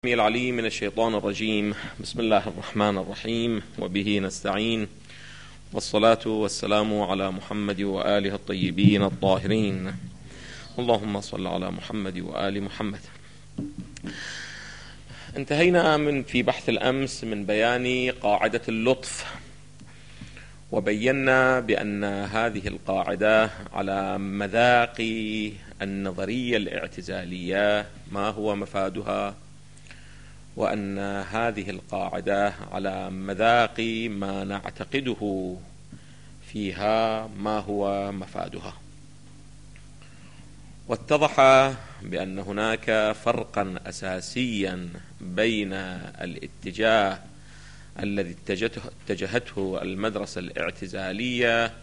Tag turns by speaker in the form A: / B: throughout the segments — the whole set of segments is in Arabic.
A: العليم من الشيطان الرجيم. بسم الله الرحمن الرحيم، وبه نستعين، والصلاة والسلام على محمد وآله الطيبين الطاهرين. اللهم صل على محمد وآل محمد. انتهينا في بحث الأمس من بيان قاعدة اللطف، وبينا بأن هذه القاعدة على مذاق النظرية الاعتزالية ما هو مفادها، وأن هذه القاعدة على مذاق ما نعتقده فيها ما هو مفادها. واتضح بأن هناك فرقا أساسيا بين الاتجاه الذي اتجهته المدرسة الاعتزالية،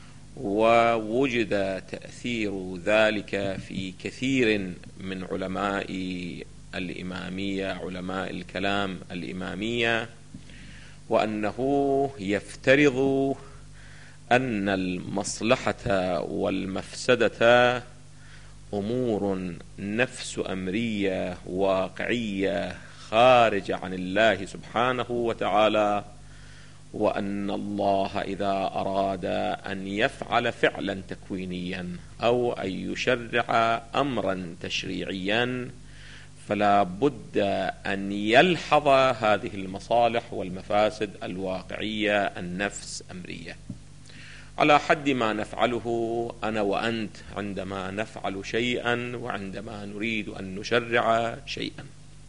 A: ووجد تأثير ذلك في كثير من علماء الإمامية، علماء الكلام الإمامية، وأنه يفترض أن المصلحة والمفسدة أمور نفس أمرية واقعية خارجة عن الله سبحانه وتعالى، وأن الله إذا أراد أن يفعل فعلا تكوينيا أو أن يشرع أمرا تشريعيا فلا بد أن يلحظ هذه المصالح والمفاسد الواقعية النفس أمرية، على حد ما نفعله أنا وأنت عندما نفعل شيئا وعندما نريد أن نشرع شيئا.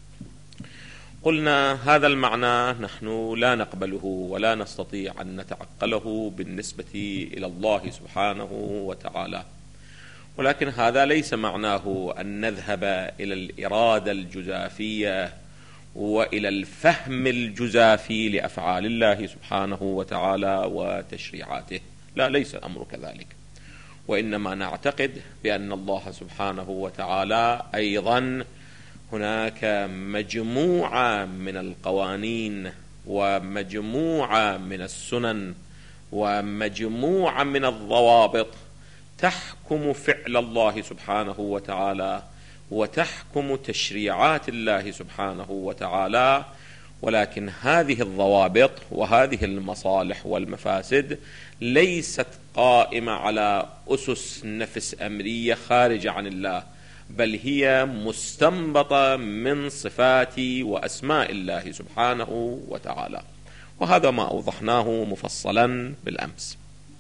A: قلنا هذا المعنى نحن لا نقبله ولا نستطيع أن نتعقله بالنسبة إلى الله سبحانه وتعالى، ولكن هذا ليس معناه أن نذهب إلى الإرادة الجزافية وإلى الفهم الجزافي لأفعال الله سبحانه وتعالى وتشريعاته، لا، ليس الأمر كذلك. وإنما نعتقد بأن الله سبحانه وتعالى أيضا هناك مجموعة من القوانين ومجموعة من السنن ومجموعة من الضوابط تحكم فعل الله سبحانه وتعالى وتحكم تشريعات الله سبحانه وتعالى، ولكن هذه الضوابط وهذه المصالح والمفاسد ليست قائمة على أسس نفس أمرية خارجة عن الله، بل هي مستنبطة من صفات وأسماء الله سبحانه وتعالى، وهذا ما أوضحناه مفصلا بالأمس.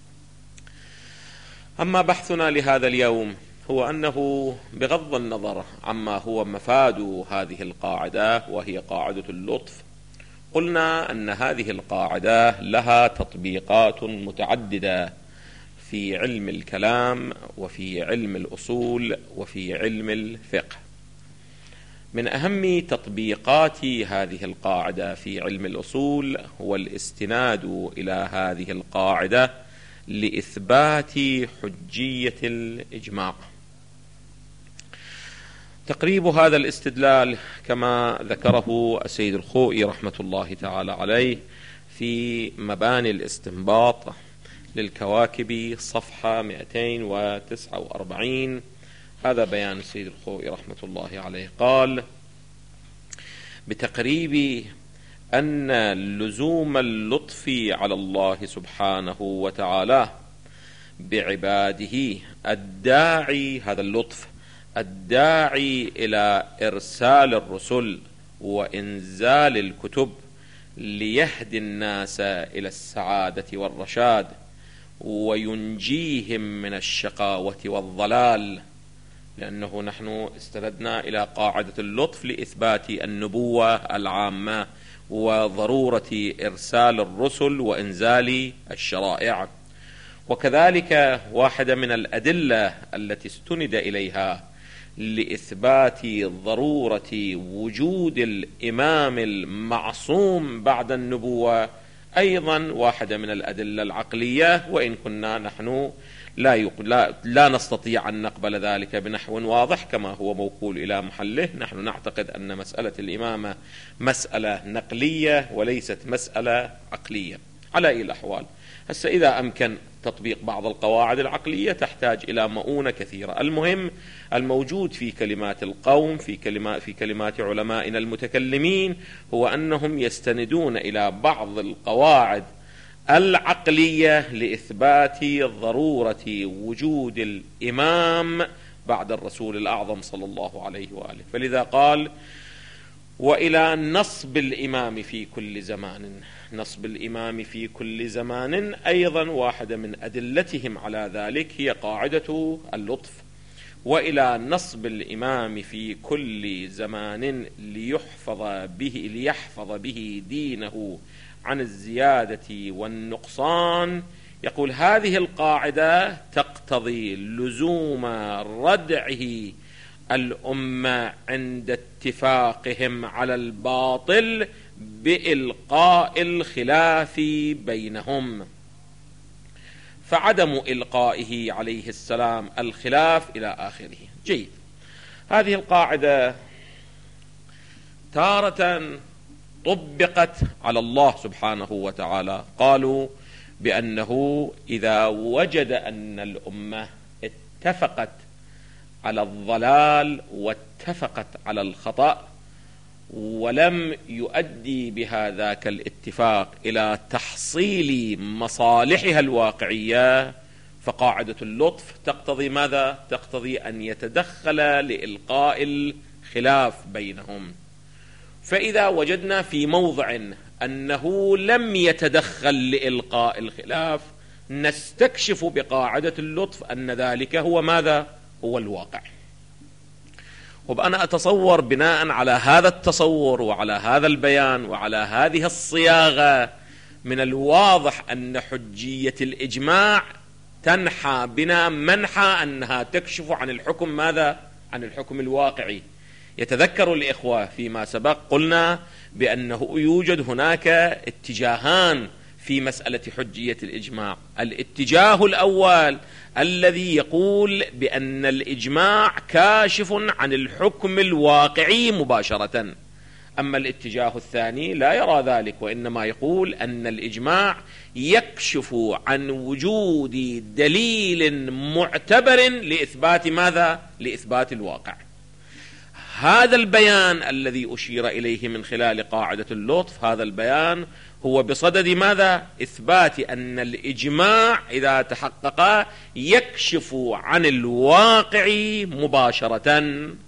A: أما بحثنا لهذا اليوم هو أنه بغض النظر عما هو مفاد هذه القاعدة وهي قاعدة اللطف، قلنا أن هذه القاعدة لها تطبيقات متعددة في علم الكلام وفي علم الأصول وفي علم الفقه. من أهم تطبيقات هذه القاعدة في علم الأصول هو الاستناد إلى هذه القاعدة لإثبات حجية الإجماع. تقريب هذا الاستدلال كما ذكره السيد الخوئي رحمة الله تعالى عليه في مباني الاستنباط للكواكب صفحة 249. هذا بيان السيد الخوئي رحمة الله عليه، قال: بتقريب أن لزوم اللطف على الله سبحانه وتعالى بعباده الداعي، هذا اللطف الداعي إلى إرسال الرسل وإنزال الكتب ليهدي الناس إلى السعادة والرشاد وينجيهم من الشقاوة والضلال، لأنه نحن استندنا إلى قاعدة اللطف لإثبات النبوة العامة وضرورة إرسال الرسل وإنزال الشرائع. وكذلك واحدة من الأدلة التي استند إليها لإثبات ضرورة وجود الإمام المعصوم بعد النبوة أيضا واحدة من الأدلة العقلية، وإن كنا نحن لا نستطيع أن نقبل ذلك بنحو واضح كما هو موكول إلى محله. نحن نعتقد أن مسألة الإمامة مسألة نقلية وليست مسألة عقلية. على أي الأحوال، هسه إذا أمكن تطبيق بعض القواعد العقلية تحتاج إلى مؤونة كثيرة. المهم الموجود في كلمات القوم في كلمات علمائنا المتكلمين هو أنهم يستندون إلى بعض القواعد العقلية لإثبات ضرورة وجود الإمام بعد الرسول الأعظم صلى الله عليه وآله. فلذا قال: وإلى نصب الإمام في كل زمان. نصب الإمام في كل زمان أيضا واحدة من أدلتهم على ذلك هي قاعدة اللطف. وإلى نصب الإمام في كل زمان ليحفظ به دينه عن الزيادة والنقصان. يقول: هذه القاعدة تقتضي لزوم ردعه الأمة عند اتفاقهم على الباطل بإلقاء الخلاف بينهم، فعدم إلقائه عليه السلام الخلاف إلى آخره. جيد. هذه القاعدة تارة طبقت على الله سبحانه وتعالى. قالوا بأنه إذا وجد أن الأمة اتفقت على الضلال واتفقت على الخطأ ولم يؤدي بهذاك الاتفاق إلى تحصيل مصالحها الواقعية، فقاعدة اللطف تقتضي ماذا؟ تقتضي أن يتدخل لإلقاء الخلاف بينهم. فإذا وجدنا في موضع أنه لم يتدخل لإلقاء الخلاف نستكشف بقاعدة اللطف أن ذلك هو ماذا؟ هو الواقع. وأنا أتصور بناء على هذا التصور وعلى هذا البيان وعلى هذه الصياغة من الواضح أن حجية الإجماع تنحى بنا منحى أنها تكشف عن الحكم ماذا؟ عن الحكم الواقعي. يتذكر الإخوة فيما سبق قلنا بأنه يوجد هناك اتجاهان في مسألة حجية الإجماع. الاتجاه الأول الذي يقول بأن الإجماع كاشف عن الحكم الواقعي مباشرة، أما الاتجاه الثاني لا يرى ذلك، وإنما يقول أن الإجماع يكشف عن وجود دليل معتبر لإثبات ماذا؟ لإثبات الواقع. هذا البيان الذي أشير إليه من خلال قاعدة اللطف، هذا البيان هو بصدد ماذا؟ إثبات أن الإجماع إذا تحقق يكشف عن الواقع مباشرة.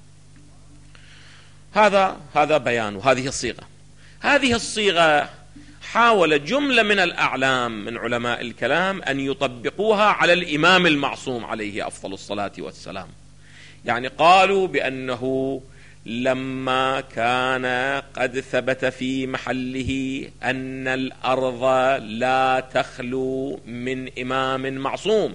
A: هذا بيان وهذه الصيغة. هذه الصيغة حاول جملة من الأعلام من علماء الكلام أن يطبقوها على الإمام المعصوم عليه أفضل الصلاة والسلام. يعني قالوا بأنه لما كان قد ثبت في محله أن الأرض لا تخلو من إمام معصوم،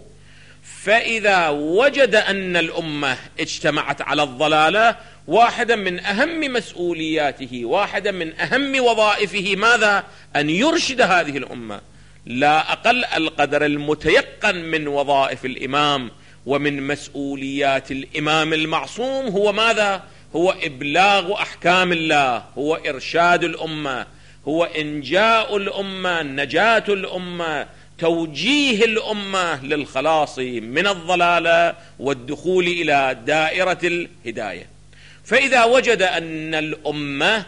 A: فإذا وجد أن الأمة اجتمعت على الضلالة، واحدا من أهم مسؤولياته، واحدا من أهم وظائفه ماذا؟ أن يرشد هذه الأمة. لا أقل القدر المتيقن من وظائف الإمام ومن مسؤوليات الإمام المعصوم هو ماذا؟ هو إبلاغ أحكام الله، هو إرشاد الأمة، هو إنجاء الأمة، نجاة الأمة، توجيه الأمة للخلاص من الضلالة والدخول إلى دائرة الهداية. فإذا وجد أن الأمة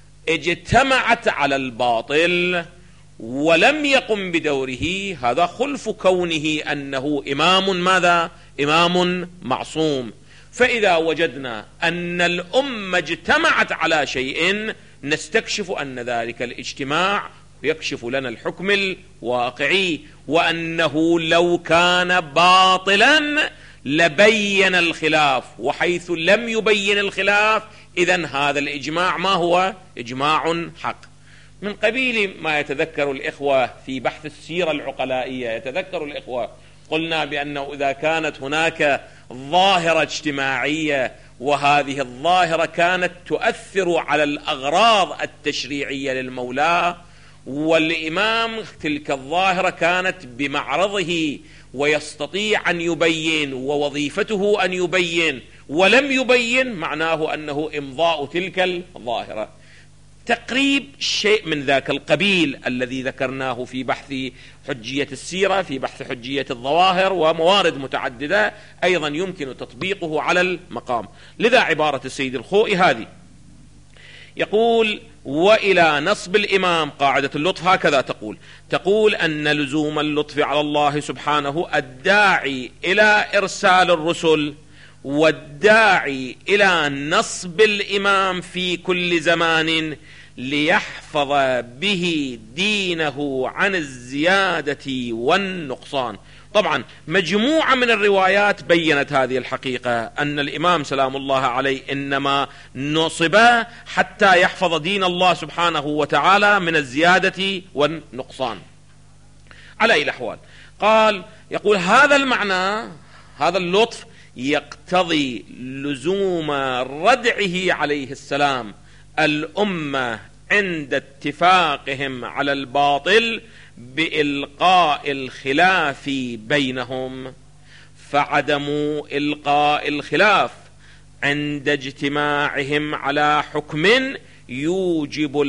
A: اجتمعت على الباطل ولم يقم بدوره، هذا خلف كونه أنه إمام ماذا؟ إمام معصوم. فإذا وجدنا أن الأمة اجتمعت على شيء نستكشف أن ذلك الاجتماع يكشف لنا الحكم الواقعي، وأنه لو كان باطلا لبين الخلاف، وحيث لم يبين الخلاف إذن هذا الإجماع ما هو؟ إجماع حق. من قبيل ما يتذكر الإخوة في بحث السيرة العقلائية، يتذكر الإخوة قلنا بأنه إذا كانت هناك ظاهرة اجتماعية وهذه الظاهرة كانت تؤثر على الأغراض التشريعية للمولى، والإمام تلك الظاهرة كانت بمعرضه ويستطيع أن يبين ووظيفته أن يبين ولم يبين، معناه أنه إمضاء تلك الظاهرة. تقريب شيء من ذاك القبيل الذي ذكرناه في بحث حجية السيرة، في بحث حجية الظواهر، وموارد متعددة أيضا يمكن تطبيقه على المقام. لذا عبارة السيد الخوئي هذه، يقول: وإلى نصب الإمام قاعدة اللطف هكذا تقول أن لزوم اللطف على الله سبحانه الداعي إلى إرسال الرسل والداعي إلى نصب الإمام في كل زمان ليحفظ به دينه عن الزيادة والنقصان. طبعا مجموعة من الروايات بيّنت هذه الحقيقة، أن الإمام سلام الله عليه إنما نصب حتى يحفظ دين الله سبحانه وتعالى من الزيادة والنقصان. على أي الأحوال يقول هذا المعنى، هذا اللطف يقتضي لزوم ردعه عليه السلام الأمة عند اتفاقهم على الباطل بإلقاء الخلاف بينهم، فعدم إلقاء الخلاف عند اجتماعهم على حكم يوجب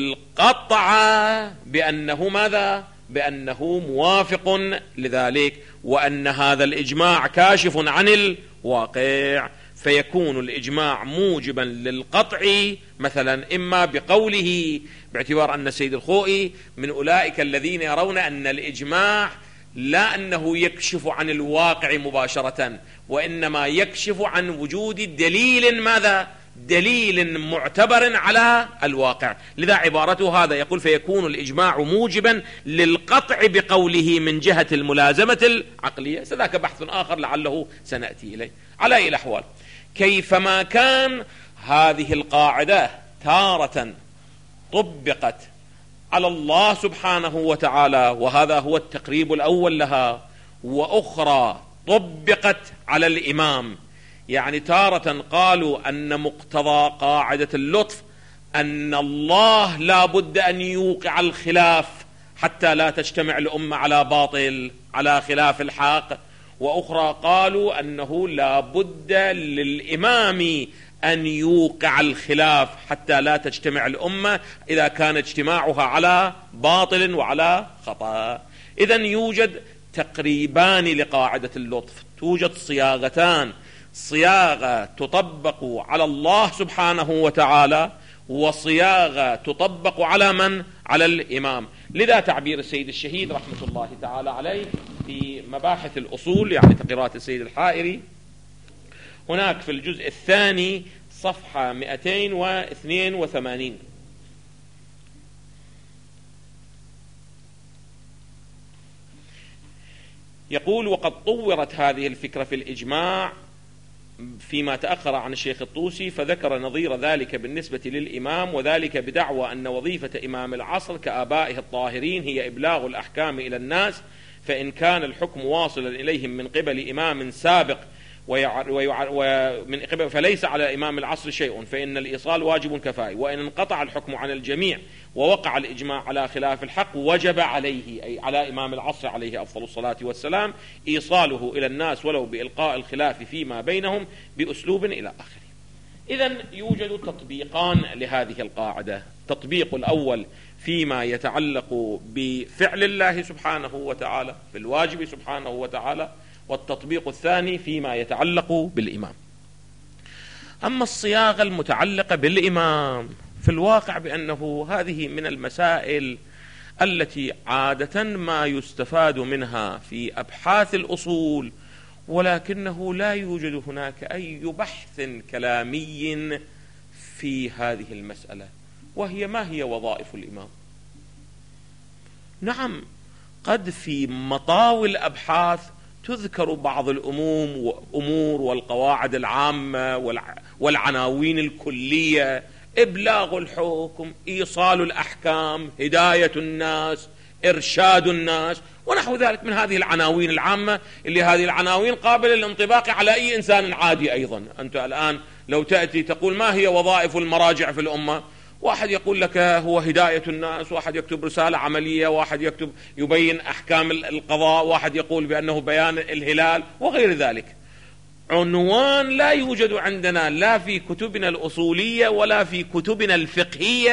A: القطع بأنه ماذا؟ بأنه موافق لذلك، وأن هذا الإجماع كاشف عن الواقع، فيكون الإجماع موجبا للقطع، مثلا إما بقوله، باعتبار أن السيد الخوئي من أولئك الذين يرون أن الإجماع لا أنه يكشف عن الواقع مباشرة، وإنما يكشف عن وجود دليل ماذا؟ دليل معتبر على الواقع. لذا عبارته هذا، يقول فيكون الإجماع موجبا للقطع بقوله من جهة الملازمة العقلية. سذاك بحث آخر لعله سنأتي إليه. على أي الأحوال، كيفما كان هذه القاعدة تارة طبقت على الله سبحانه وتعالى، وهذا هو التقريب الأول لها، وأخرى طبقت على الإمام. يعني تارة قالوا أن مقتضى قاعدة اللطف أن الله لا بد أن يوقع الخلاف حتى لا تجتمع الأمة على باطل، على خلاف الحق، وأخرى قالوا أنه لا بد للإمام أن يوقع الخلاف حتى لا تجتمع الأمة إذا كان اجتماعها على باطل وعلى خطأ. إذن يوجد تقريبان لقاعدة اللطف، توجد صياغتان: صياغة تطبق على الله سبحانه وتعالى، وصياغة تطبق على من؟ على الإمام. لذا تعبير السيد الشهيد رحمة الله تعالى عليه في مباحث الأصول، يعني تقريرات السيد الحائري، هناك في الجزء الثاني صفحة 282 يقول: وقد طورت هذه الفكرة في الإجماع فيما تأخر عن الشيخ الطوسي، فذكر نظير ذلك بالنسبة للإمام، وذلك بدعوى أن وظيفة إمام العصر كآبائه الطاهرين هي إبلاغ الأحكام إلى الناس، فإن كان الحكم واصلا إليهم من قبل إمام سابق ومن قبل فليس على إمام العصر شيء، فإن الإيصال واجب كفائي، وإن انقطع الحكم عن الجميع ووقع الإجماع على خلاف الحق وجب عليه، أي على إمام العصر عليه أفضل الصلاة والسلام، إيصاله إلى الناس ولو بإلقاء الخلاف فيما بينهم بأسلوب إلى آخره. إذن يوجد تطبيقان لهذه القاعدة: التطبيق الأول فيما يتعلق بفعل الله سبحانه وتعالى، بالواجب سبحانه وتعالى، والتطبيق الثاني فيما يتعلق بالإمام. أما الصياغة المتعلقة بالإمام، في الواقع بأنه هذه من المسائل التي عادة ما يستفاد منها في أبحاث الأصول، ولكنه لا يوجد هناك أي بحث كلامي في هذه المسألة، وهي ما هي وظائف الإمام. نعم، قد في مطاوي الأبحاث تذكر بعض الأمور والقواعد العامة والعناوين الكلية: إبلاغ الحكم، إيصال الأحكام، هداية الناس، إرشاد الناس، ونحو ذلك من هذه العناوين العامة، اللي هذه العناوين قابلة للانطباق على أي إنسان عادي. أيضا أنت الآن لو تأتي تقول ما هي وظائف المراجع في الأمة، واحد يقول لك هو هداية الناس، واحد يكتب رسالة عملية، واحد يكتب يبين أحكام القضاء، واحد يقول بأنه بيان الهلال وغير ذلك. عنوان لا يوجد عندنا لا في كتبنا الأصولية ولا في كتبنا الفقهية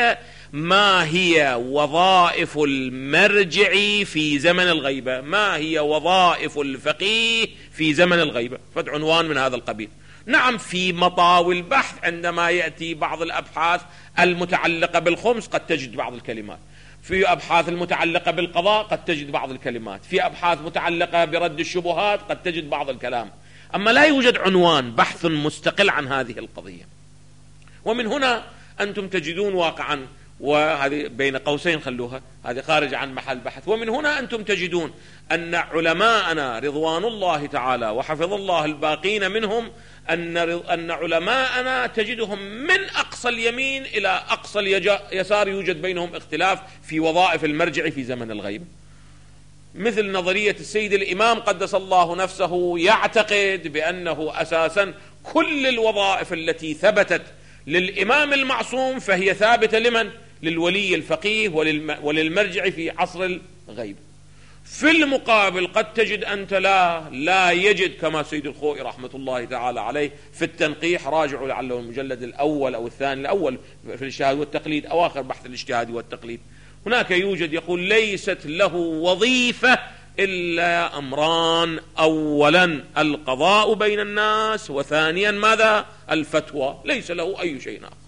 A: ما هي وظائف المرجع في زمن الغيبة، ما هي وظائف الفقيه في زمن الغيبة، فعنوان من هذا القبيل. نعم في مطاوي البحث عندما يأتي بعض الأبحاث المتعلقة بالخمس قد تجد بعض الكلمات، في أبحاث المتعلقة بالقضاء قد تجد بعض الكلمات، في أبحاث متعلقة برد الشبهات قد تجد بعض الكلام، أما لا يوجد عنوان بحث مستقل عن هذه القضية. ومن هنا أنتم تجدون واقعا، وهذه بين قوسين خلوها، هذه خارج عن محل بحث، ومن هنا أنتم تجدون أن علماءنا رضوان الله تعالى وحفظ الله الباقين منهم، أن علماءنا تجدهم من أقصى اليمين إلى أقصى اليسار يوجد بينهم اختلاف في وظائف المرجع في زمن الغيب. مثل نظرية السيد الإمام قدس الله نفسه يعتقد بأنه أساسا كل الوظائف التي ثبتت للإمام المعصوم فهي ثابتة لمن؟ للولي الفقيه وللمرجع في عصر الغيب. في المقابل قد تجد أنت لا يجد، كما سيد الخوئي رحمة الله تعالى عليه في التنقيح، راجعوا لعله المجلد الأول أو الثاني، الأول في الاجتهاد والتقليد، أواخر بحث الاجتهاد والتقليد، هناك يوجد يقول ليست له وظيفة إلا أمران: أولا القضاء بين الناس، وثانيا ماذا؟ الفتوى، ليس له أي شيء آخر.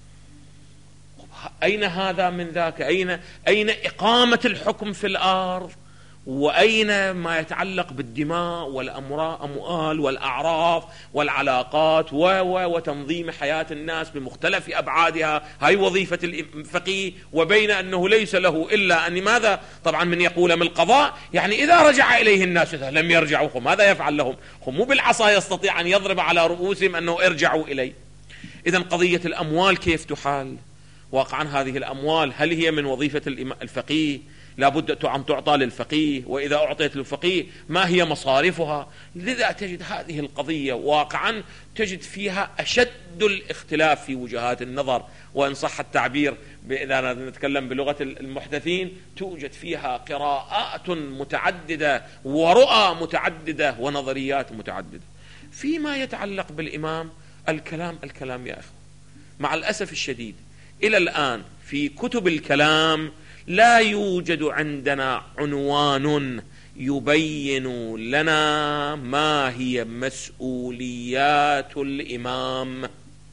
A: أين هذا من ذاك؟ أين إقامة الحكم في الأرض؟ وأين ما يتعلق بالدماء والأموال والأعراف والعلاقات وتنظيم حياة الناس بمختلف أبعادها؟ هاي وظيفة الفقيه، وبين أنه ليس له إلا أن ماذا؟ طبعا من يقول من القضاء يعني إذا رجع إليه الناس، إذا لم يرجعوا ماذا يفعل لهم؟ هم مو بالعصا يستطيع أن يضرب على رؤوسهم أنه ارجعوا إلي. إذن قضية الأموال كيف تحال؟ واقعا هذه الأموال هل هي من وظيفة الفقيه؟ لابد أن تعطى للفقيه، وإذا أعطيت للفقيه ما هي مصارفها؟ لذا تجد هذه القضية واقعا تجد فيها أشد الاختلاف في وجهات النظر، وإن صح التعبير إذا نتكلم بلغة المحدثين توجد فيها قراءات متعددة ورؤى متعددة ونظريات متعددة. فيما يتعلق بالإمام الكلام يا أخوة، مع الأسف الشديد إلى الآن في كتب الكلام لا يوجد عندنا عنوان يبين لنا ما هي مسؤوليات الإمام.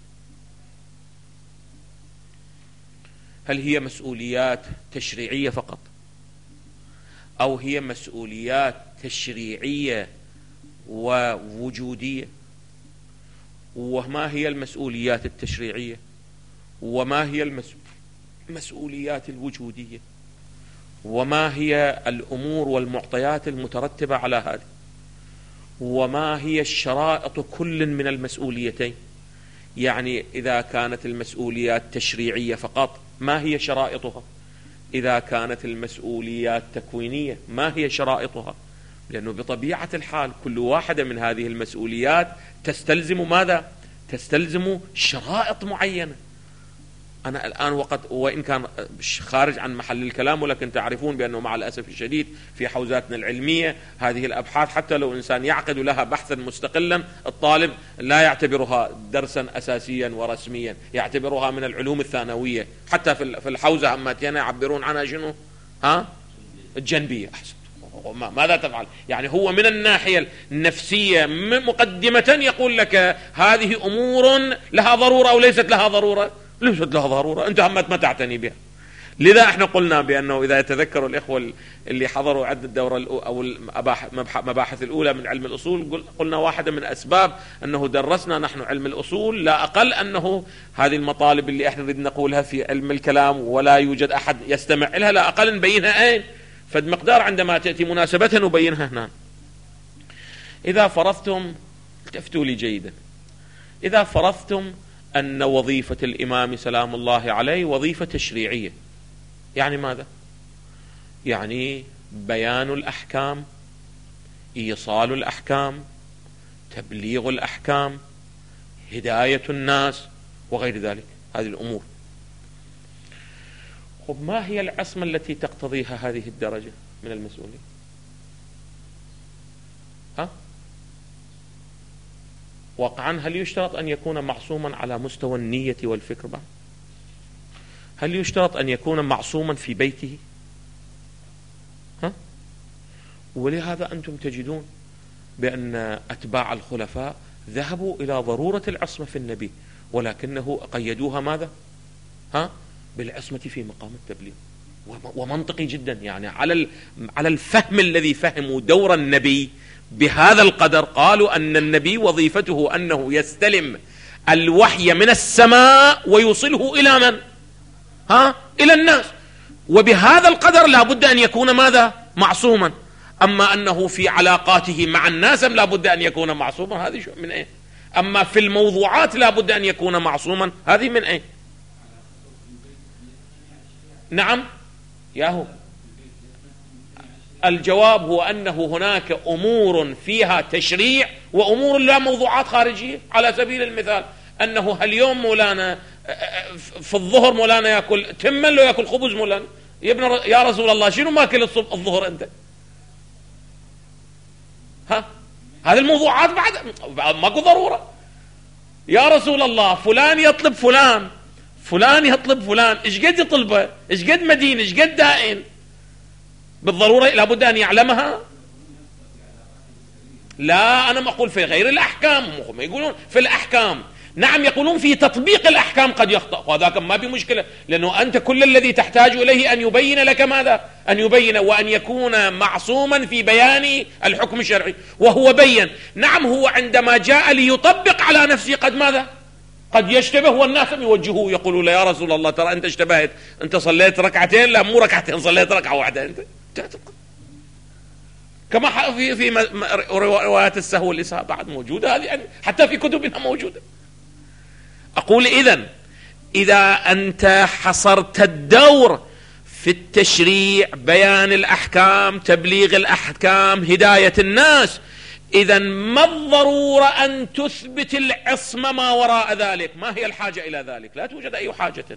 A: هل هي مسؤوليات تشريعية فقط، أو هي مسؤوليات تشريعية ووجودية؟ وما هي المسؤوليات التشريعية؟ وما هي المسؤوليات الوجودية؟ وما هي الأمور والمعطيات المترتبة على هذه؟ وما هي الشرائط كل من المسؤوليتين؟ يعني إذا كانت المسؤوليات تشريعية فقط ما هي شرائطها؟ إذا كانت المسؤوليات تكوينية ما هي شرائطها؟ لأنه بطبيعة الحال كل واحدة من هذه المسؤوليات تستلزم ماذا؟ تستلزم شرائط معينة. أنا الآن وإن كان خارج عن محل الكلام، ولكن تعرفون بأنه مع الأسف الشديد في حوزاتنا العلمية هذه الأبحاث حتى لو إنسان يعقد لها بحثا مستقلا، الطالب لا يعتبرها درسا أساسيا ورسميا، يعتبرها من العلوم الثانوية. حتى في الحوزة أماتينا يعبرون عنها شنو؟ الجنبية. أحسن. ماذا تفعل؟ يعني هو من الناحية النفسية مقدمة يقول لك هذه أمور لها ضرورة أو ليست لها ضرورة؟ ليست لها ضرورة، أنت همت ما تعتني بها. لذا احنا قلنا بأنه إذا يتذكروا الإخوة اللي حضروا عدة الدورة أو المباحث الأولى من علم الأصول، قلنا واحدة من أسباب أنه درسنا نحن علم الأصول لا أقل أنه هذه المطالب اللي احنا نريد نقولها في علم الكلام ولا يوجد أحد يستمع لها، لا أقل نبينها أين فد مقدار عندما تأتي مناسبتها نبينها هنا. إذا فرضتم، التفتوا لي جيدا، إذا فرضتم أن وظيفة الإمام سلام الله عليه وظيفة تشريعية، يعني ماذا؟ يعني بيان الأحكام، إيصال الأحكام، تبليغ الأحكام، هداية الناس وغير ذلك هذه الأمور. خب ما هي العصمة التي تقتضيها هذه الدرجة من المسؤولية؟ واقعا هل يشترط أن يكون معصوما على مستوى النية والفكر بعد؟ هل يشترط أن يكون معصوما في بيته؟ ولهذا أنتم تجدون بأن أتباع الخلفاء ذهبوا إلى ضرورة العصمة في النبي، ولكنه قيدوها ماذا؟ بالعصمة في مقام التبليغ. ومنطقي جدا، يعني على الفهم الذي فهموا دور النبي بهذا القدر، قالوا أن النبي وظيفته أنه يستلم الوحي من السماء ويوصله إلى من؟ إلى الناس، وبهذا القدر لا بد أن يكون ماذا؟ معصوما. أما أنه في علاقاته مع الناس لا بد أن يكون معصوما، هذه من أين؟ أما في الموضوعات لا بد أن يكون معصوما، هذه من أين؟ نعم ياهو، الجواب هو أنه هناك أمور فيها تشريع وأمور لا موضوعات خارجية. على سبيل المثال أنه اليوم مولانا في الظهر مولانا يأكل تما لو يأكل خبز مولانا يا رسول الله شنو ماكل الظهر أنت؟ هذه الموضوعات بعد ماكو ضرورة. يا رسول الله فلان يطلب فلان يطلب فلان، ايش قد يطلبه؟ ايش قد مدين؟ ايش قد دائن؟ بالضرورة لابد أن يعلمها؟ لا، أنا ما أقول في غير الأحكام، هم يقولون في الأحكام، نعم يقولون في تطبيق الأحكام قد يخطأ، وهذاك ما في مشكلة، لأنه أنت كل الذي تحتاج إليه أن يبين لك ماذا؟ أن يبين وأن يكون معصوما في بيان الحكم الشرعي، وهو بين. نعم هو عندما جاء ليطبق على نفسه قد ماذا؟ قد يشتبه، والناس يوجهوه يقولوا له يا رسول الله ترى أنت اشتبهت، أنت صليت ركعتين، لا مو ركعتين، صليت ركعة واحدة أنت. كما في روايات السهو والإسهاء بعد موجودة، هذه يعني حتى في كتبنا موجودة. أقول إذا أنت حصرت الدور في التشريع، بيان الأحكام، تبليغ الأحكام، هداية الناس، إذن ما الضرورة أن تثبت العصمة ما وراء ذلك؟ ما هي الحاجة إلى ذلك؟ لا توجد أي حاجة.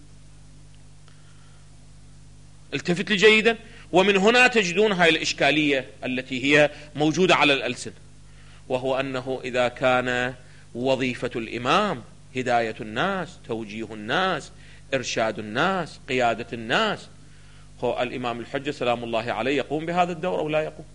A: التفت لي جيدا. ومن هنا تجدون هاي الإشكالية التي هي موجودة على الألسن، وهو أنه إذا كان وظيفة الإمام هداية الناس، توجيه الناس، إرشاد الناس، قيادة الناس، هو الإمام الحجة سلام الله عليه يقوم بهذا الدور أو لا يقوم؟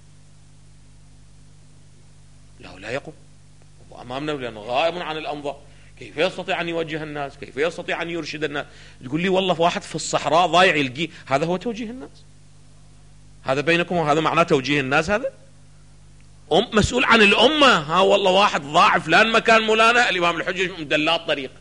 A: لا يقوم، هو أمامنا لأنه غائب عن الأنظار. كيف يستطيع أن يوجه الناس؟ كيف يستطيع أن يرشد الناس؟ تقول لي والله واحد في الصحراء ضايع يلقيه، هذا هو توجيه الناس؟ هذا بينكم وهذا معناه توجيه الناس؟ هذا مسؤول عن الأمة. والله واحد ضاع فلان مكان مولانا، الإمام الحجة مدلات طريق،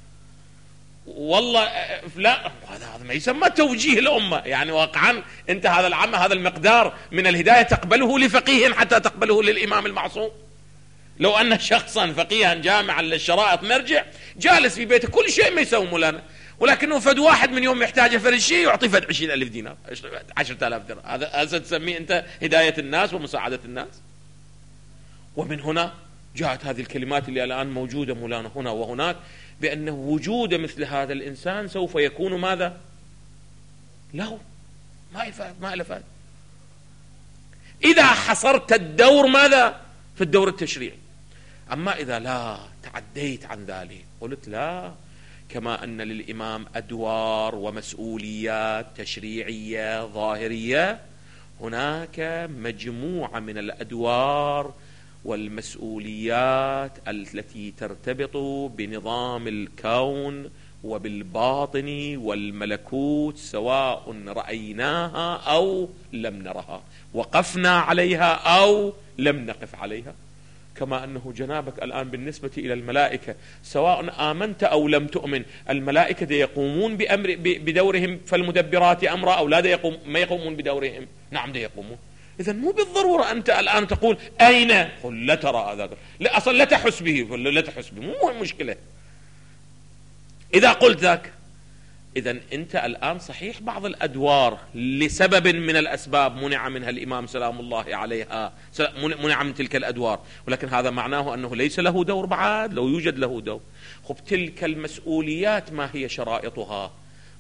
A: والله فلان، هذا ما يسمى توجيه الأمة. يعني واقعا أنت هذا العامة، هذا المقدار من الهداية تقبله لفقيه حتى تقبله للإمام المعصوم؟ لو أن شخصا فقيها جامعا للشرائط مرجع جالس في بيته كل شيء ما يسوي مولانا، ولكنه فد واحد من يوم يحتاج فرد شيء يعطي فد 20,000 دينار 10,000 درهم، هذا تسميه أنت هداية الناس ومساعدة الناس؟ ومن هنا جاءت هذه الكلمات اللي الآن موجودة مولانا هنا وهناك، بأن وجود مثل هذا الإنسان سوف يكون ماذا؟ له ما له فائدة. إذا حصرت الدور ماذا؟ في الدور التشريعي. أما إذا لا تعديت عن ذلك، قلت لا، كما أن للإمام أدوار ومسؤوليات تشريعية ظاهرية، هناك مجموعة من الأدوار والمسؤوليات التي ترتبط بنظام الكون وبالباطن والملكوت، سواء رأيناها أو لم نرها، وقفنا عليها أو لم نقف عليها. كما أنه جنابك الآن بالنسبة إلى الملائكة، سواء آمنت أو لم تؤمن، الملائكة يقومون بدورهم فالمدبرات أمرا، أو لا ما يقومون بدورهم؟ نعم يقومون. إذن مو بالضرورة أنت الآن تقول أين؟ قل لا ترى هذا، لا أصلا لا تحس به، لا تحس به، مو مشكلة. إذا قلت ذاك، إذن أنت الآن صحيح بعض الأدوار لسبب من الأسباب منع منها الإمام سلام الله عليها، منع من تلك الأدوار، ولكن هذا معناه أنه ليس له دور بعد، لو يوجد له دور. خب تلك المسؤوليات ما هي شرائطها؟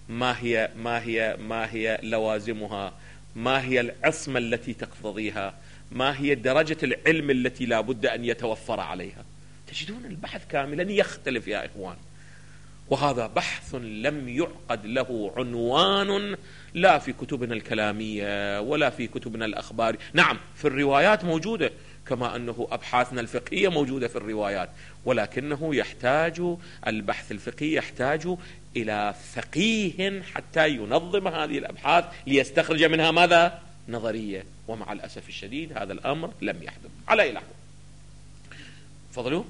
A: ما هي لوازمها؟ ما هي العصمة التي تقتضيها؟ ما هي درجة العلم التي لا بد أن يتوفر عليها؟ تجدون البحث كاملا يختلف يا إخوان. وهذا بحث لم يعقد له عنوان لا في كتبنا الكلامية ولا في كتبنا الأخبار. نعم في الروايات موجودة، كما أنه أبحاثنا الفقهية موجودة في الروايات، ولكنه يحتاج البحث الفقهي يحتاج إلى فقيه حتى ينظم هذه الأبحاث ليستخرج منها ماذا؟ نظرية. ومع الأسف الشديد هذا الأمر لم يحدث. على أي لحظة فضلوا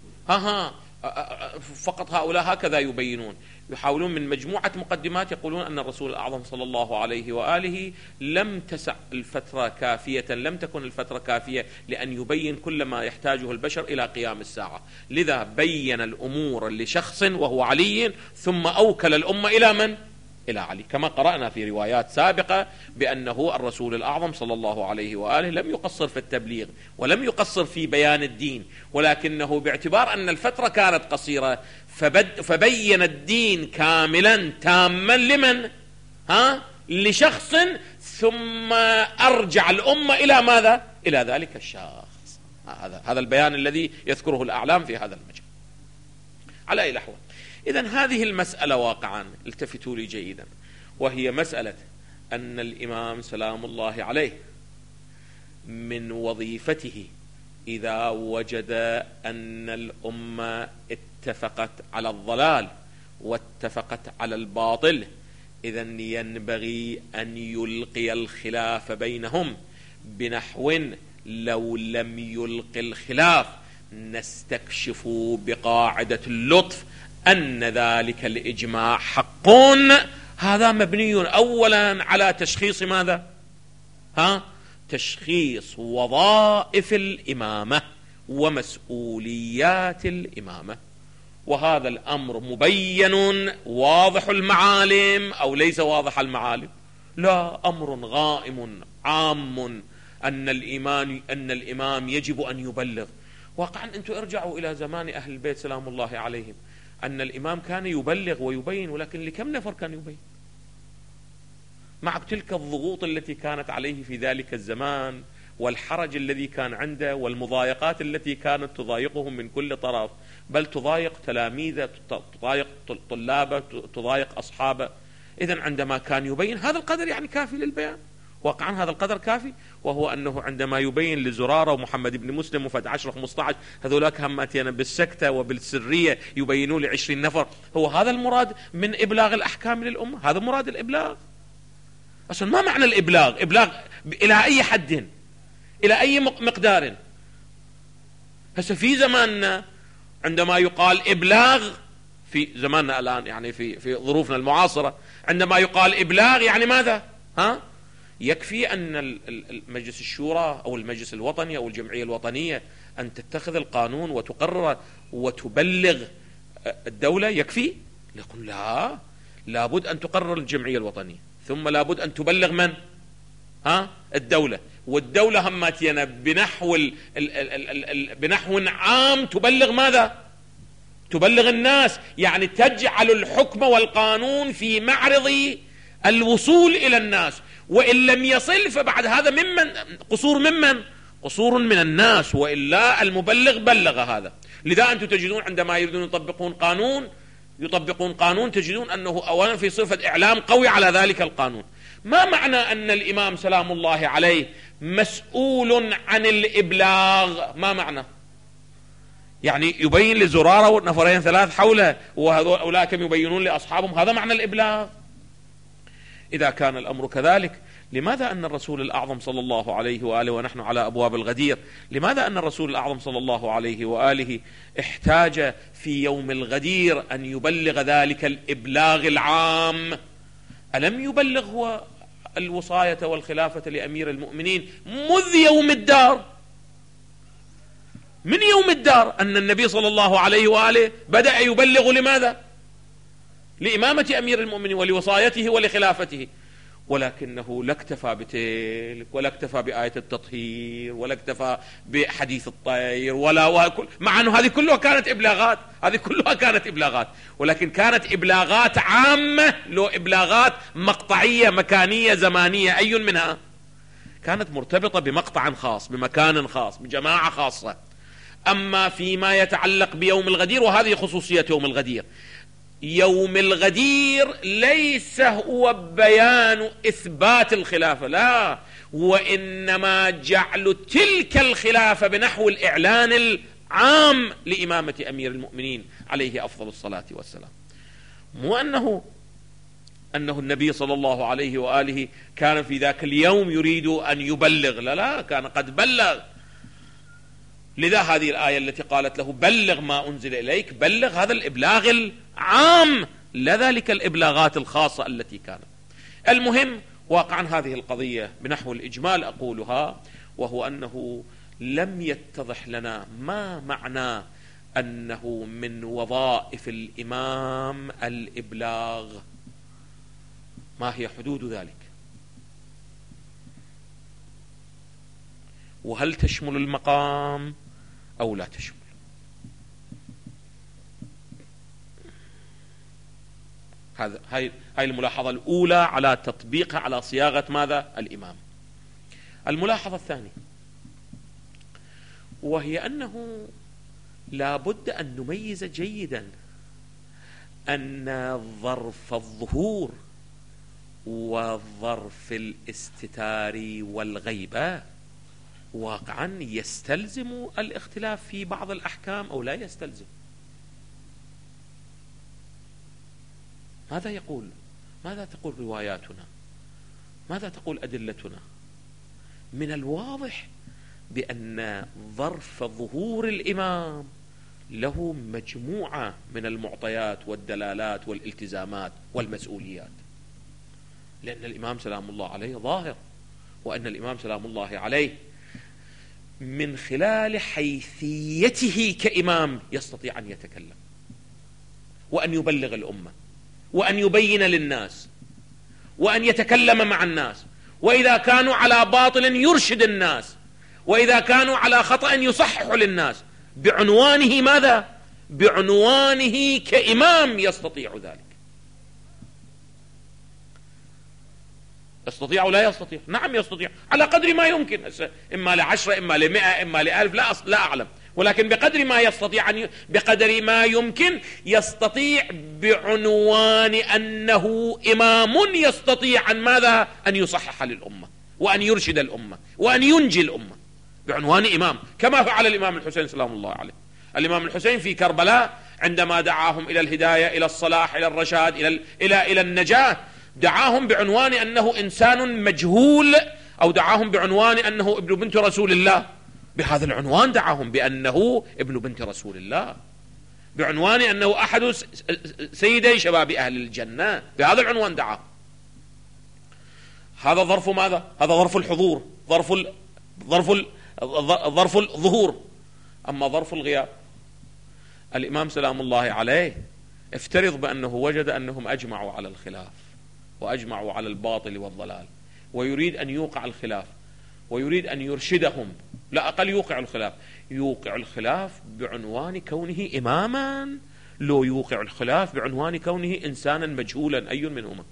A: فقط هؤلاء هكذا يبينون، يحاولون من مجموعة مقدمات يقولون أن الرسول الأعظم صلى الله عليه وآله لم تسع الفترة كافية، لم تكن الفترة كافية لأن يبين كل ما يحتاجه البشر إلى قيام الساعة، لذا بين الأمور لشخص وهو علي، ثم أوكل الأمة إلى من؟ إلى علي، كما قرأنا في روايات سابقة بأنه الرسول الأعظم صلى الله عليه وآله لم يقصر في التبليغ ولم يقصر في بيان الدين، ولكنه باعتبار أن الفترة كانت قصيرة فبين الدين كاملا تاما لمن؟ لشخص، ثم أرجع الأمة إلى ماذا؟ إلى ذلك الشخص. هذا البيان الذي يذكره الأعلام في هذا المجال. على أي لحظة إذن هذه المسألة واقعا التفتوا لي جيدا، وهي مسألة أن الإمام سلام الله عليه من وظيفته إذا وجد أن الأمة اتفقت على الضلال واتفقت على الباطل، إذن ينبغي أن يلقي الخلاف بينهم بنحو لو لم يلقي الخلاف نستكشف بقاعدة اللطف أن ذلك الإجماع حق. هذا مبني أولا على تشخيص ماذا؟ تشخيص وظائف الإمامة ومسؤوليات الإمامة، وهذا الأمر مبين واضح المعالم أو ليس واضح المعالم؟ لا، أمر غائم عام أن الإمام يجب أن يبلغ. واقعا أنتم ارجعوا إلى زمان أهل البيت سلام الله عليهم، أن الإمام كان يبلغ ويبين، ولكن لكم نفر كان يبين؟ مع تلك الضغوط التي كانت عليه في ذلك الزمان والحرج الذي كان عنده والمضايقات التي كانت تضايقهم من كل طرف، بل تضايق تلاميذه، تضايق طلابه، تضايق أصحابه. إذن عندما كان يبين هذا القدر يعني كافي للبيان، واقعا هذا القدر كافي. وهو أنه عندما يبين لزرارة ومحمد بن مسلم وفد 10-15 هذولاك همتين بالسكتة وبالسرية يبينوا ل20 نفر، هو هذا المراد من إبلاغ الأحكام للأمة؟ هذا مراد الإبلاغ؟ أصلا ما معنى الإبلاغ؟ إبلاغ إلى أي حد؟ إلى أي مقدار؟ هسه في زماننا عندما يقال إبلاغ، في زماننا الآن يعني في ظروفنا المعاصرة، عندما يقال إبلاغ يعني ماذا؟ يكفي أن المجلس الشورى أو المجلس الوطني أو الجمعية الوطنية أن تتخذ القانون وتقرر وتبلغ الدولة، يكفي؟ يقول لا، لابد أن تقرر الجمعية الوطنية، ثم لابد أن تبلغ من؟ الدولة، والدولة هماتينا بنحو عام تبلغ ماذا؟ تبلغ الناس، يعني تجعل الحكم والقانون في معرض الوصول إلى الناس، وإن لم يصل فبعد هذا ممن قصور من الناس، وإلا المبلغ بلغ هذا. لذا أنتم تجدون عندما يريدون يطبقون قانون تجدون أنه أولا في صفة إعلام قوي على ذلك القانون. ما معنى أن الإمام سلام الله عليه مسؤول عن الإبلاغ؟ ما معنى؟ يعني يبين لزرارة ونفرين 3 حوله وأولئك يبينون لأصحابهم، هذا معنى الإبلاغ؟ إذا كان الأمر كذلك، لماذا أن الرسول الأعظم صلى الله عليه وآله، ونحن على أبواب الغدير، لماذا أن الرسول الأعظم صلى الله عليه وآله احتاج في يوم الغدير أن يبلغ ذلك الإبلاغ العام؟ ألم يبلغ هو الوصاية والخلافة لأمير المؤمنين منذ يوم الدار؟ من يوم الدار أن النبي صلى الله عليه وآله بدأ يبلغ. لماذا؟ لإمامة أمير المؤمنين ولوصايته ولخلافته، ولكنه لا اكتفى بتلك، ولا اكتفى بآية التطهير، ولا اكتفى بحديث الطير، مع أنه هذه كلها كانت إبلاغات، ولكن كانت إبلاغات عامة، لو إبلاغات مقطعية مكانية زمانية، أي منها؟ كانت مرتبطة بمقطع خاص، بمكان خاص، بجماعة خاصة. أما فيما يتعلق بيوم الغدير، وهذه خصوصية يوم الغدير، يوم الغدير ليس هو بيان إثبات الخلافة، لا، وإنما جعل تلك الخلافة بنحو الإعلان العام لإمامة أمير المؤمنين عليه أفضل الصلاة والسلام. مو أنه النبي صلى الله عليه وآله كان في ذاك اليوم يريد أن يبلغ، لا، كان قد بلغ. لذا هذه الآية التي قالت له بلغ ما أنزل إليك، بلغ هذا الإبلاغ العام، لا ذلك الإبلاغات الخاصة التي كانت. المهم واقعا هذه القضية بنحو الإجمال أقولها، وهو أنه لم يتضح لنا ما معنى أنه من وظائف الإمام الإبلاغ، ما هي حدود ذلك، وهل تشمل المقام أو لا تشمل. هاي الملاحظة الأولى على تطبيقها على صياغة ماذا؟ الإمام. الملاحظة الثانية وهي أنه لا بد أن نميز جيدا أن ظرف الظهور وظرف الاستتار والغيبة واقعا يستلزم الاختلاف في بعض الأحكام أو لا يستلزم. ماذا تقول رواياتنا؟ ماذا تقول أدلتنا؟ من الواضح بأن ظرف ظهور الإمام له مجموعة من المعطيات والدلالات والالتزامات والمسؤوليات، لأن الإمام سلام الله عليه ظاهر، وأن الإمام سلام الله عليه من خلال حيثيته كإمام يستطيع أن يتكلم وأن يبلغ الأمة وأن يبين للناس وأن يتكلم مع الناس، وإذا كانوا على باطل يرشد الناس، وإذا كانوا على خطأ يصحح للناس، بعنوانه ماذا؟ بعنوانه كإمام يستطيع ذلك. يستطيع ولا يستطيع؟ نعم يستطيع على قدر ما يمكن، إما ل10 إما ل100 إما ل1000 لا أعلم، ولكن بقدر ما يستطيع بقدر ما يمكن يستطيع بعنوان أنه إمام يستطيع أن ماذا؟ أن يصحح للأمة وأن يرشد الأمة وأن ينجي الأمة بعنوان إمام، كما فعل الإمام الحسين سلام الله عليه. الإمام الحسين في كربلاء عندما دعاهم إلى الهداية إلى الصلاح إلى الرشاد إلى النجاة، دعاهم بعنوان أنه إنسان مجهول، أو دعاهم بعنوان أنه ابن بنت رسول الله، بهذا العنوان دعاهم بأنه ابن بنت رسول الله، بعنوان أنه أحد سيدي شباب أهل الجنة، بهذا العنوان دعاهم. هذا ظرف ماذا؟ هذا ظرف الحضور، ظرف الظهور. أما ظرف الغياب، الإمام سلام الله عليه افترض بأنه وجد أنهم أجمعوا على الخلاف وأجمعوا على الباطل والضلال، ويريد أن يوقع الخلاف ويريد أن يرشدهم، لا أقل يوقع الخلاف بعنوان كونه إماما، لو يوقع الخلاف بعنوان كونه إنسانا مجهولا، أي منهما؟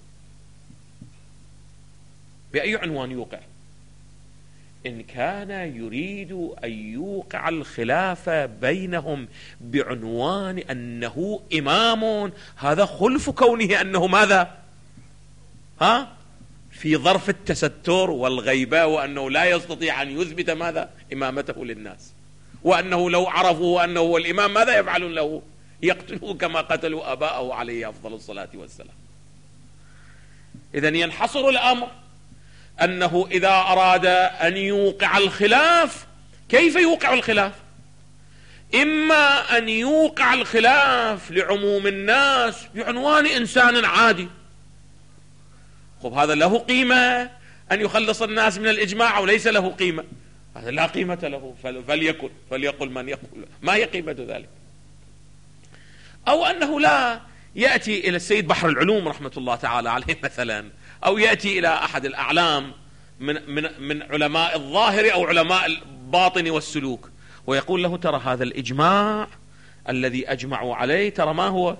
A: بأي عنوان يوقع؟ إن كان يريد أن يوقع الخلاف بينهم بعنوان أنه إمام، هذا خلف كونه أنه ماذا؟ في ظرف التستر والغيبة، وأنه لا يستطيع أن يثبت ماذا؟ إمامته للناس، وأنه لو عرفوا أنه هو الإمام ماذا يفعلون له؟ يقتلوه كما قتلوا أباءه عليه أفضل الصلاة والسلام. إذن ينحصر الأمر أنه إذا أراد أن يوقع الخلاف، كيف يوقع الخلاف؟ إما أن يوقع الخلاف لعموم الناس بعنوان إنسان عادي، خب هذا له قيمة أن يخلص الناس من الإجماع، وليس له قيمة، هذا لا قيمة له، فليقل من يقول، ما هي قيمة ذلك؟ أو أنه لا يأتي إلى السيد بحر العلوم رحمة الله تعالى عليه مثلا، أو يأتي إلى أحد الأعلام من علماء الظاهر أو علماء الباطن والسلوك، ويقول له ترى هذا الإجماع الذي أجمعوا عليه ترى ما هو؟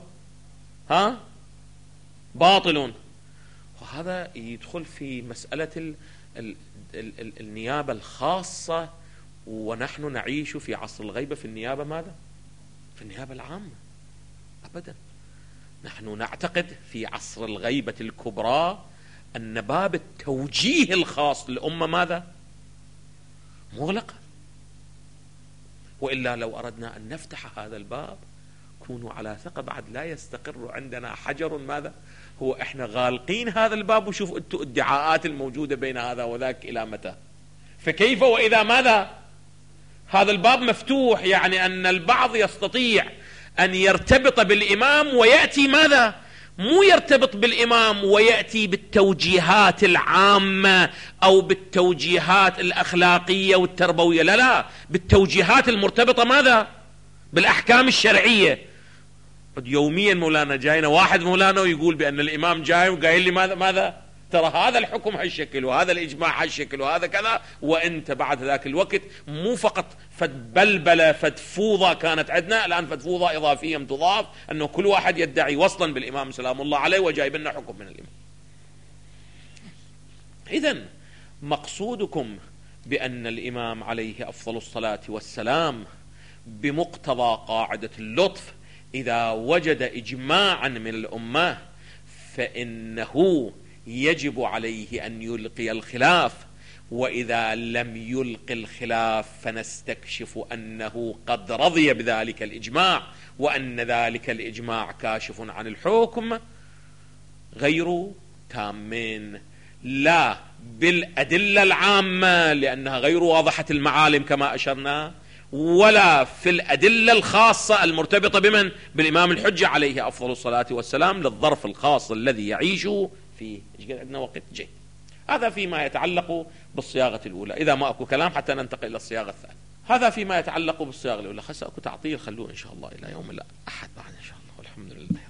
A: باطل. وهذا يدخل في مسألة النيابة الخاصة، ونحن نعيش في عصر الغيبة في النيابة ماذا؟ في النيابة العامة. أبدا، نحن نعتقد في عصر الغيبة الكبرى أن باب التوجيه الخاص للأمة ماذا؟ مغلق. وإلا لو أردنا أن نفتح هذا الباب كونوا على ثقة بعد لا يستقر عندنا حجر ماذا؟ هو إحنا غالقين هذا الباب، وشوفوا أنتم الادعاءات الموجودة بين هذا وذاك إلى متى؟ فكيف وإذا ماذا؟ هذا الباب مفتوح، يعني أن البعض يستطيع أن يرتبط بالإمام ويأتي ماذا؟ مو يرتبط بالإمام ويأتي بالتوجيهات العامة أو بالتوجيهات الأخلاقية والتربوية، لا لا، بالتوجيهات المرتبطة ماذا؟ بالأحكام الشرعية. يوميا مولانا جاينا واحد مولانا ويقول بأن الإمام جاي وقايل لي ماذا؟ ترى هذا الحكم هالشكل وهذا الإجماع هالشكل وهذا كذا، وأنت بعد ذاك الوقت مو فقط فد بلبلة فد فوضى كانت عندنا، الآن فد فوضى إضافية تضاف أنه كل واحد يدعي وصلا بالإمام سلام الله عليه وجايب لنا حكم من الإمام. إذن مقصودكم بأن الإمام عليه أفضل الصلاة والسلام بمقتضى قاعدة اللطف إذا وجد إجماعا من الأمة فإنه يجب عليه أن يلقي الخلاف، وإذا لم يلقي الخلاف فنستكشف أنه قد رضي بذلك الإجماع، وأن ذلك الإجماع كاشف عن الحكم غير تامين، لا بالأدلة العامة لأنها غير واضحة المعالم كما أشرنا، ولا في الأدلة الخاصة المرتبطة بمن؟ بالإمام الحجة عليه أفضل الصلاة والسلام للظرف الخاص الذي يعيش فيه. إيش عندنا وقت جيد. هذا فيما يتعلق بالصياغة الأولى. إذا ما أكو كلام حتى ننتقل إلى الصياغة الثانية. هذا فيما يتعلق بالصياغة الأولى. أكو تعطيل، خلوه إن شاء الله إلى يوم الأحد بعد إن شاء الله، والحمد لله.